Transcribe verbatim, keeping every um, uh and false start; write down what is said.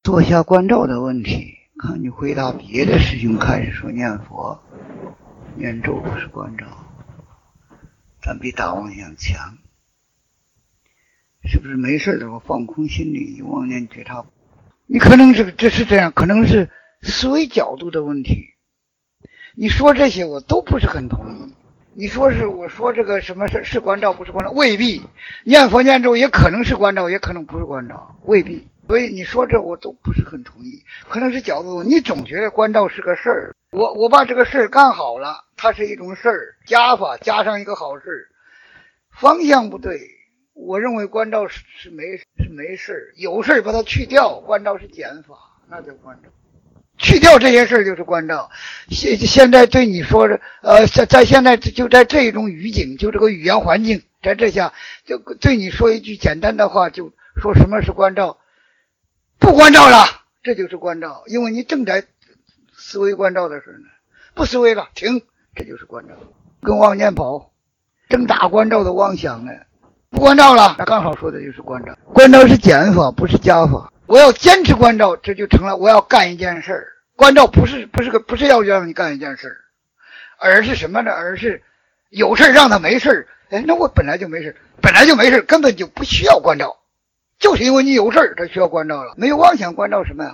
做下关照的问题，看你回答别的事情开始说念佛念咒不是关照，咱比打妄想强。是不是没事的时候放空心里，妄念觉察？你可能是这是这样，可能是思维角度的问题。你说这些我都不是很同意。你说是我说这个什么是是关照不是关照，未必。念佛念咒也可能是关照，也可能不是关照，未必。所以你说这我都不是很同意，可能是角度。你总觉得关照是个事儿，我我把这个事儿干好了，它是一种事儿，加法加上一个好事，方向不对。我认为关照是是没是没事，有事把它去掉，关照是减法，那叫关照。去掉这些事就是关照。现现在对你说的，呃，在在现在就在这种语境，就这个语言环境，在这下就对你说一句简单的话，就说什么是关照，不关照了，这就是关照，因为你正在思维关照的事呢，不思维了，停，这就是关照。跟妄念跑，正打关照的妄想呢。不关照了，那刚好说的就是关照。关照是减法，不是加法。我要坚持关照，这就成了我要干一件事儿。关照不是不是个不是要让你干一件事儿，而是什么呢？而是有事让他没事。哎，那我本来就没事，本来就没事，根本就不需要关照，就是因为你有事他需要关照了。没有妄想关照什么呀？